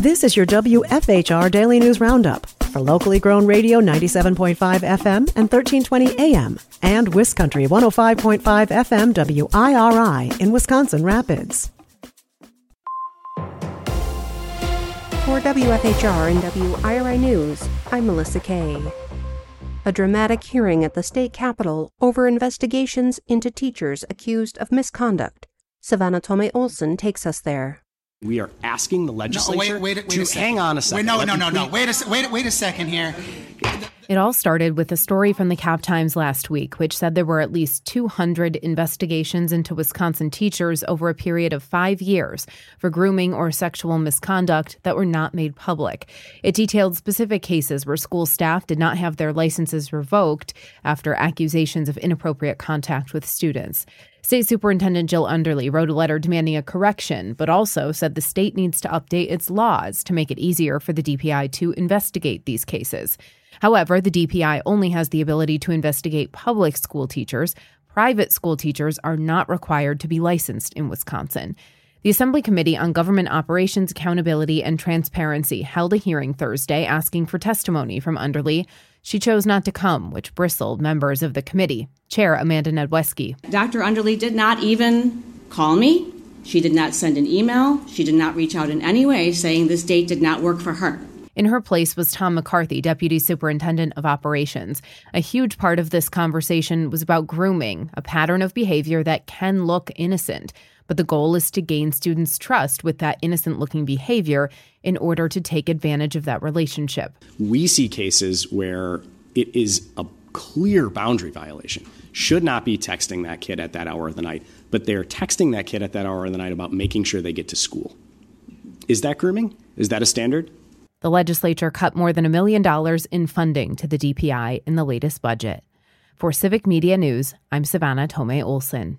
This is your WFHR Daily News Roundup for locally grown radio 97.5 FM and 1320 AM and WisCountry 105.5 FM WIRI in Wisconsin Rapids. For WFHR and WIRI News, I'm Melissa Kay. A dramatic hearing at the state capitol over investigations into teachers accused of misconduct. Savannah Tomei Olson takes us there. We are asking the legislature wait a second. Hang on a second. No. Wait a second here. It all started with a story from the Cap Times last week, which said there were at least 200 investigations into Wisconsin teachers over a period of 5 years for grooming or sexual misconduct that were not made public. It detailed specific cases where school staff did not have their licenses revoked after accusations of inappropriate contact with students. State Superintendent Jill Underly wrote a letter demanding a correction, but also said the state needs to update its laws to make it easier for the DPI to investigate these cases. However, the DPI only has the ability to investigate public school teachers. Private school teachers are not required to be licensed in Wisconsin. The Assembly Committee on Government Operations, Accountability, and Transparency held a hearing Thursday asking for testimony from Underly. She chose not to come, which bristled members of the committee. Chair Amanda Nedweski. Dr. Underly did not even call me. She did not send an email. She did not reach out in any way saying this date did not work for her. In her place was Tom McCarthy, Deputy Superintendent of Operations. A huge part of this conversation was about grooming, a pattern of behavior that can look innocent. But the goal is to gain students' trust with that innocent-looking behavior in order to take advantage of that relationship. We see cases where it is a clear boundary violation. Should not be texting that kid at that hour of the night, but they're texting that kid at that hour of the night about making sure they get to school. Is that grooming? Is that a standard? The legislature cut more than $1 million in funding to the DPI in the latest budget. For Civic Media News, I'm Savannah Tomei Olson.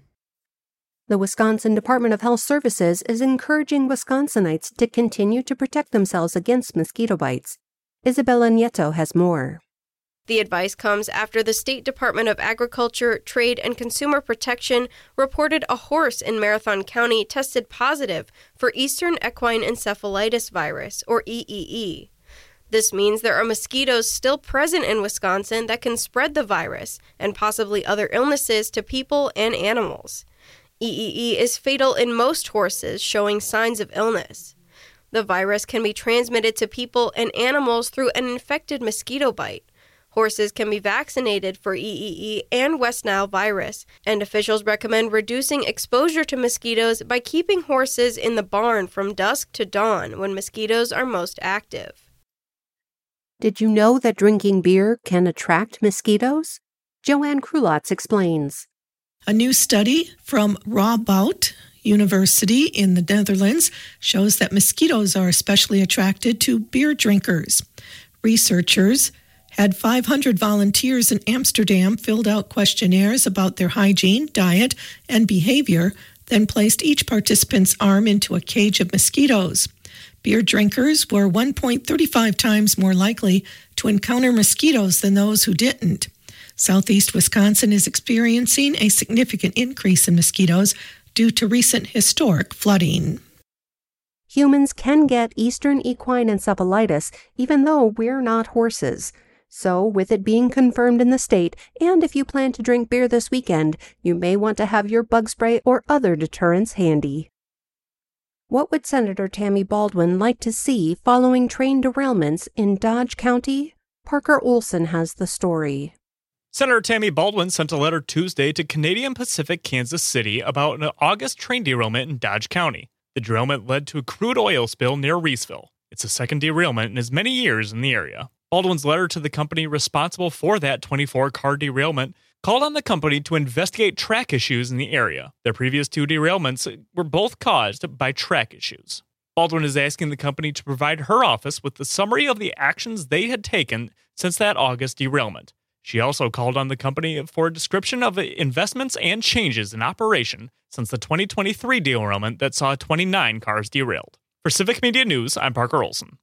The Wisconsin Department of Health Services is encouraging Wisconsinites to continue to protect themselves against mosquito bites. Isabella Nieto has more. The advice comes after the State Department of Agriculture, Trade, and Consumer Protection reported a horse in Marathon County tested positive for Eastern Equine Encephalitis virus, or EEE. This means there are mosquitoes still present in Wisconsin that can spread the virus and possibly other illnesses to people and animals. EEE is fatal in most horses showing signs of illness. The virus can be transmitted to people and animals through an infected mosquito bite. Horses can be vaccinated for EEE and West Nile virus, and officials recommend reducing exposure to mosquitoes by keeping horses in the barn from dusk to dawn when mosquitoes are most active. Did you know that drinking beer can attract mosquitoes? Joanne Krulotz explains. A new study from Radboud University in the Netherlands shows that mosquitoes are especially attracted to beer drinkers. Researchers had 500 volunteers in Amsterdam filled out questionnaires about their hygiene, diet, and behavior, then placed each participant's arm into a cage of mosquitoes. Beer drinkers were 1.35 times more likely to encounter mosquitoes than those who didn't. Southeast Wisconsin is experiencing a significant increase in mosquitoes due to recent historic flooding. Humans can get Eastern equine encephalitis even though we're not horses. So, with it being confirmed in the state, and if you plan to drink beer this weekend, you may want to have your bug spray or other deterrents handy. What would Senator Tammy Baldwin like to see following train derailments in Dodge County? Parker Olson has the story. Senator Tammy Baldwin sent a letter Tuesday to Canadian Pacific Kansas City about an August train derailment in Dodge County. The derailment led to a crude oil spill near Reesville. It's the second derailment in as many years in the area. Baldwin's letter to the company responsible for that 24-car derailment called on the company to investigate track issues in the area. Their previous two derailments were both caused by track issues. Baldwin is asking the company to provide her office with the summary of the actions they had taken since that August derailment. She also called on the company for a description of investments and changes in operation since the 2023 derailment that saw 29 cars derailed. For Civic Media News, I'm Parker Olson.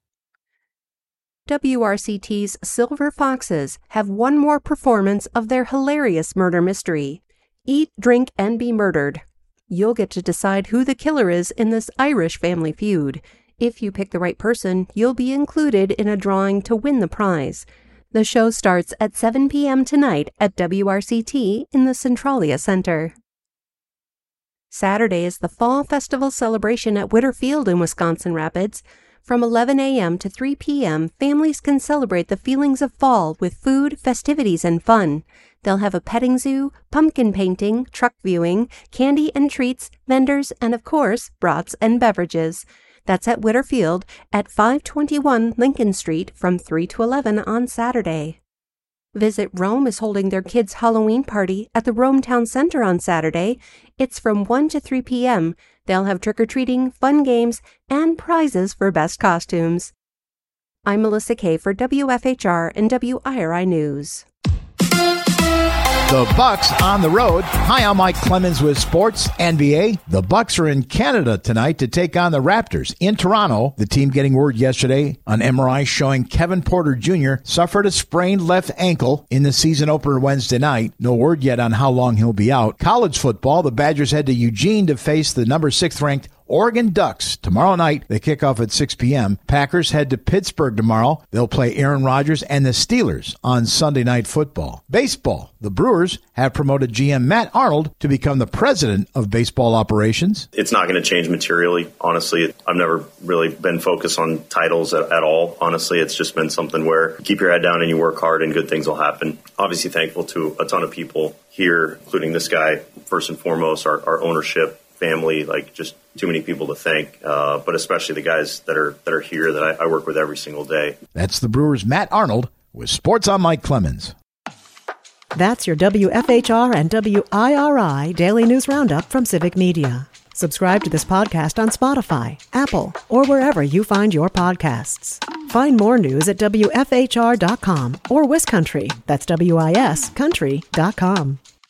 WRCT's Silver Foxes have one more performance of their hilarious murder mystery. Eat, Drink, and Be Murdered. You'll get to decide who the killer is in this Irish family feud. If you pick the right person, you'll be included in a drawing to win the prize. The show starts at 7 p.m. tonight at WRCT in the Centralia Center. Saturday is the Fall Festival celebration at Witter Field in Wisconsin Rapids. From 11 a.m. to 3 p.m., families can celebrate the feelings of fall with food, festivities, and fun. They'll have a petting zoo, pumpkin painting, truck viewing, candy and treats, vendors, and of course, brats and beverages. That's at Witter Field at 521 Lincoln Street from 3 to 11 on Saturday. Visit Rome is holding their kids' Halloween party at the Rome Town Center on Saturday. It's from 1 to 3 p.m. They'll have trick-or-treating, fun games, and prizes for best costumes. I'm Melissa Kay for WFHR and WIRI News. The Bucks on the road. Hi, I'm Mike Clemens with Sports NBA. The Bucks are in Canada tonight to take on the Raptors. In Toronto, the team getting word yesterday on MRI showing Kevin Porter Jr. suffered a sprained left ankle in the season opener Wednesday night. No word yet on how long he'll be out. College football, the Badgers head to Eugene to face the number 6th ranked Oregon Ducks. Tomorrow night, they kick off at 6 p.m. Packers head to Pittsburgh tomorrow. They'll play Aaron Rodgers and the Steelers on Sunday Night Football. Baseball. The Brewers have promoted GM Matt Arnold to become the president of baseball operations. It's not going to change materially. Honestly, I've never really been focused on titles at all. Honestly, it's just been something where you keep your head down and you work hard and good things will happen. Obviously thankful to a ton of people here, including this guy, first and foremost, our ownership, family, like just too many people to thank, but especially the guys that are here that I work with every single day. That's the Brewers' Matt Arnold with Sports on Mike Clemens. That's your WFHR and WIRI Daily News Roundup from Civic Media. Subscribe to this podcast on Spotify, Apple, or wherever you find your podcasts. Find more news at WFHR.com or WisCountry, that's WISCountry.com.